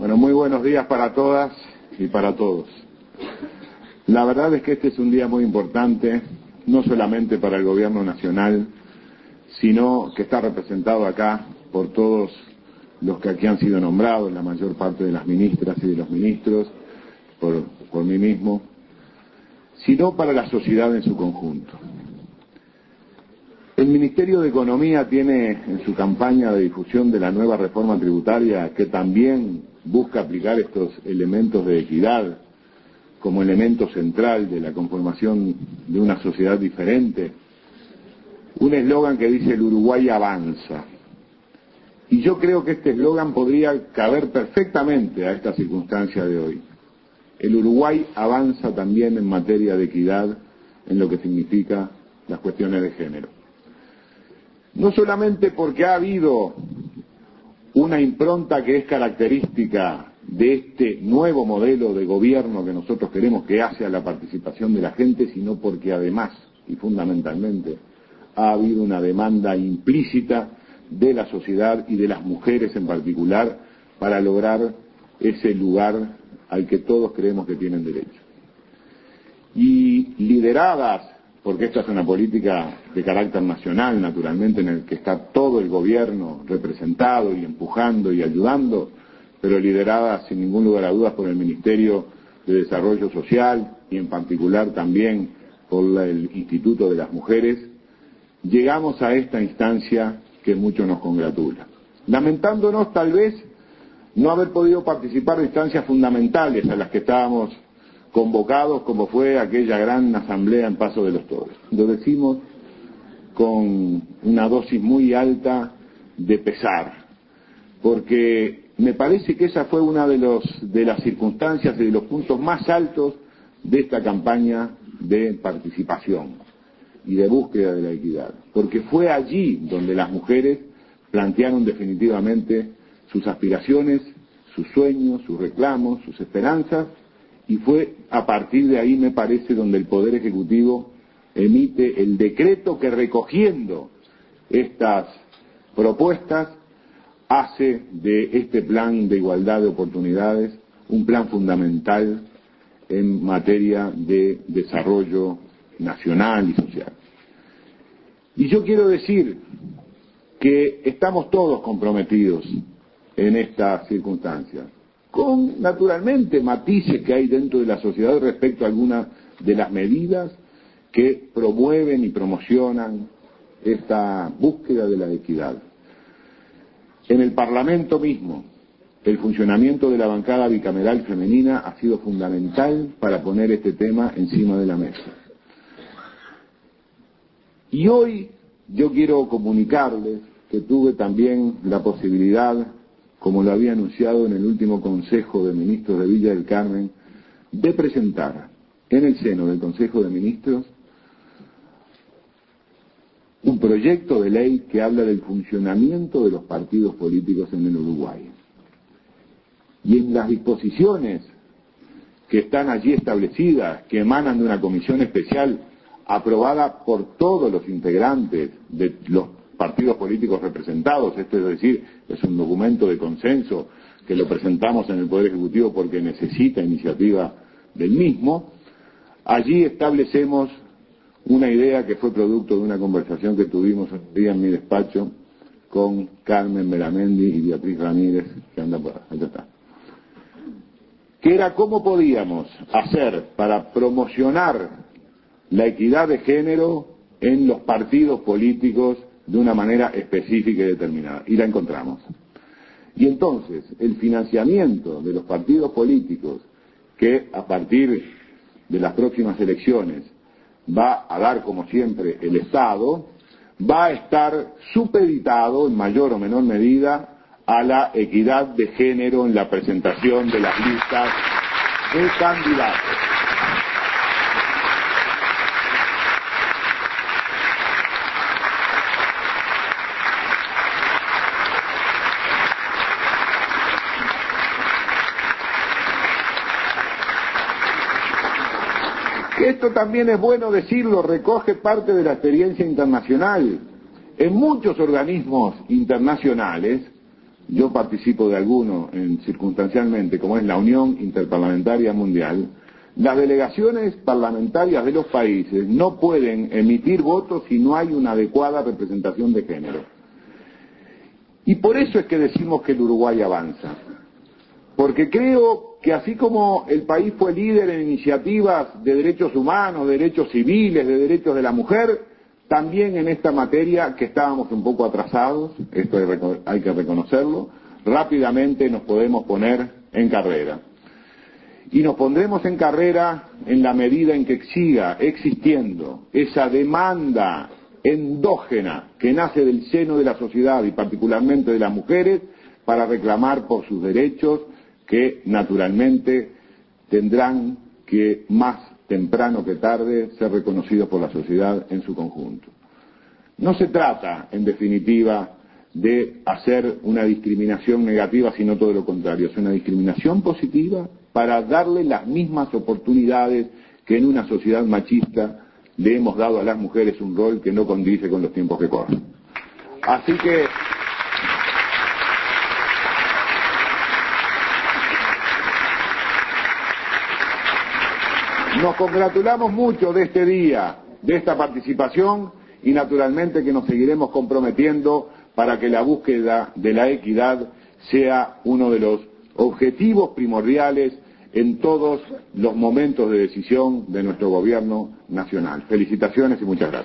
Bueno, muy buenos días para todas y para todos. La verdad es que este es un día muy importante, no solamente para el gobierno nacional, sino que está representado acá por todos los que aquí han sido nombrados, la mayor parte de las ministras y de los ministros, por mí mismo, sino para la sociedad en su conjunto. El Ministerio de Economía tiene en su campaña de difusión de la nueva reforma tributaria, que también busca aplicar estos elementos de equidad como elemento central de la conformación de una sociedad diferente, un eslogan que dice: el Uruguay avanza. Y yo creo que este eslogan podría caber perfectamente a esta circunstancia de hoy. El Uruguay avanza también en materia de equidad en lo que significa las cuestiones de género. No solamente porque ha habido una impronta que es característica de este nuevo modelo de gobierno que nosotros queremos, que hace a la participación de la gente, sino porque además y fundamentalmente ha habido una demanda implícita de la sociedad y de las mujeres en particular para lograr ese lugar al que todos creemos que tienen derecho. Y lideradas, porque esta es una política de carácter nacional, naturalmente, en el que está todo el gobierno representado y empujando y ayudando, pero liderada sin ningún lugar a dudas por el Ministerio de Desarrollo Social y en particular también por el Instituto de las Mujeres, llegamos a esta instancia que mucho nos congratula. Lamentándonos tal vez no haber podido participar de instancias fundamentales a las que estábamos convocados, como fue aquella gran asamblea en Paso de los Toros. Lo decimos con una dosis muy alta de pesar, porque me parece que esa fue una de las circunstancias y de los puntos más altos de esta campaña de participación y de búsqueda de la equidad, porque fue allí donde las mujeres plantearon definitivamente sus aspiraciones, sus sueños, sus reclamos, sus esperanzas, y fue a partir de ahí, me parece, donde el Poder Ejecutivo emite el decreto que, recogiendo estas propuestas, hace de este plan de igualdad de oportunidades un plan fundamental en materia de desarrollo nacional y social. Y yo quiero decir que estamos todos comprometidos en estas circunstancias, con naturalmente matices que hay dentro de la sociedad respecto a algunas de las medidas que promueven y promocionan esta búsqueda de la equidad. En el Parlamento mismo, el funcionamiento de la bancada bicameral femenina ha sido fundamental para poner este tema encima de la mesa. Y hoy yo quiero comunicarles que tuve también la posibilidad, como lo había anunciado en el último Consejo de Ministros de Villa del Carmen, de presentar en el seno del Consejo de Ministros un proyecto de ley que habla del funcionamiento de los partidos políticos en el Uruguay. Y en las disposiciones que están allí establecidas, que emanan de una comisión especial aprobada por todos los integrantes de los partidos políticos representados, esto es decir, es un documento de consenso que lo presentamos en el Poder Ejecutivo porque necesita iniciativa del mismo. Allí establecemos una idea que fue producto de una conversación que tuvimos un día en mi despacho con Carmen Belamendi y Beatriz Ramírez, que anda por allá está, que era cómo podíamos hacer para promocionar la equidad de género en los partidos políticos de una manera específica y determinada, y la encontramos. Y entonces, el financiamiento de los partidos políticos, que a partir de las próximas elecciones va a dar, como siempre, el Estado, va a estar supeditado, en mayor o menor medida, a la equidad de género en la presentación de las listas de candidatos. Esto también es bueno decirlo, recoge parte de la experiencia internacional. En muchos organismos internacionales yo participo de alguno circunstancialmente, como es la Unión Interparlamentaria Mundial, las delegaciones parlamentarias de los países no pueden emitir votos si no hay una adecuada representación de género. Y por eso es que decimos que el Uruguay avanza. Porque creo que así como el país fue líder en iniciativas de derechos humanos, de derechos civiles, de derechos de la mujer, también en esta materia, que estábamos un poco atrasados, esto hay que reconocerlo, rápidamente nos podemos poner en carrera. Y nos pondremos en carrera en la medida en que siga existiendo esa demanda endógena que nace del seno de la sociedad y particularmente de las mujeres para reclamar por sus derechos que naturalmente tendrán que más temprano que tarde ser reconocidos por la sociedad en su conjunto. No se trata, en definitiva, de hacer una discriminación negativa, sino todo lo contrario, es una discriminación positiva para darle las mismas oportunidades que en una sociedad machista le hemos dado a las mujeres un rol que no condice con los tiempos que corren. Así que nos congratulamos mucho de este día, de esta participación y naturalmente que nos seguiremos comprometiendo para que la búsqueda de la equidad sea uno de los objetivos primordiales en todos los momentos de decisión de nuestro gobierno nacional. Felicitaciones y muchas gracias.